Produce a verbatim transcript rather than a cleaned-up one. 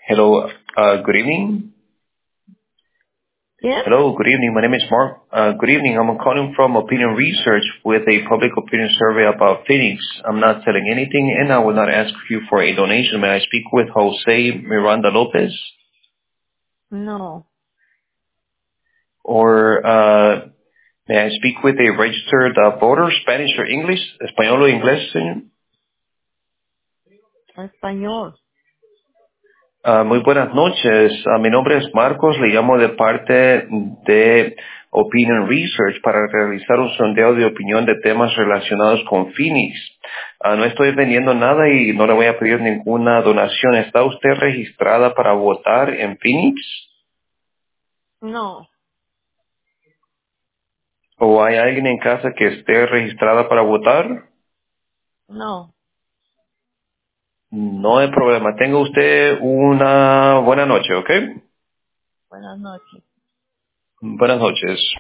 Hello, uh, good evening. Yes? Hello, good evening. My name is Mark. Uh, good evening. I'm calling from Opinion Research with a public opinion survey about Phoenix. I'm not selling anything, and I will not ask you for a donation. May I speak with Jose Miranda Lopez? No. Or uh, may I speak with a registered uh, voter, Spanish or English? ¿Español o inglés, señor? Español. Ah, muy buenas noches. Ah, mi nombre es Marcos. Le llamo de parte de Opinion Research para realizar un sondeo de opinión de temas relacionados con Phoenix. Ah, no estoy vendiendo nada y no le voy a pedir ninguna donación. ¿Está usted registrada para votar en Phoenix? No. ¿O hay alguien en casa que esté registrada para votar? No. No hay problema. Tenga usted una buena noche, ¿ok? Buenas noches. Buenas noches.